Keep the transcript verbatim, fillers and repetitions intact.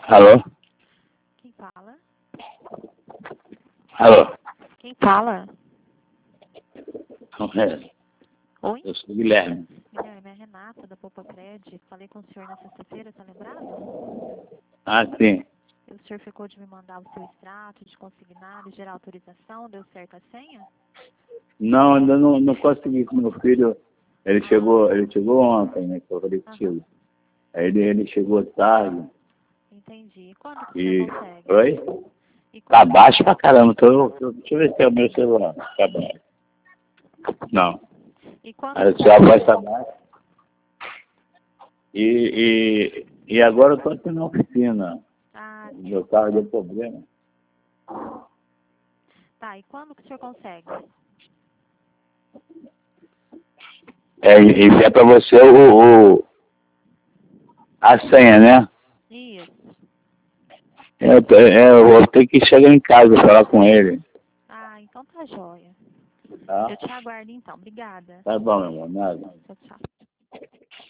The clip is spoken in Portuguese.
Alô? Quem fala? Alô? Quem fala? Não é. Oi? Eu sou o Guilherme. Guilherme, é a Renata, da Poupa Cred. Falei com o senhor na sexta-feira, tá lembrado? Ah, sim. O senhor ficou de me mandar o seu extrato de consignado e gerar autorização. Deu certo a senha? Não, ainda não, não consegui com meu filho. Ele Ah. chegou, ele chegou ontem, né, que eu falei contigo. Aham. Aí ele, ele chegou tarde. Entendi. E quando que o E. senhor consegue? Oi? E Tá quando... baixo pra caramba. Tô, tô, deixa eu ver se é o meu celular. Tá baixo. Não. E quando A que o sua senhor voz tá consegue? baixa. E, e, e agora eu tô aqui na oficina. Ah, O meu carro deu problema. tá. E quando que o senhor consegue? É, e enviar pra você o, o, a senha, né? Isso. Eu, tô- é, eu vou ter que chegar em casa e falar com ele. Ah, então tá jóia. Tá? Eu te aguardo então. Obrigada. Tá bom, meu amor. Nada. Tchau, tchau.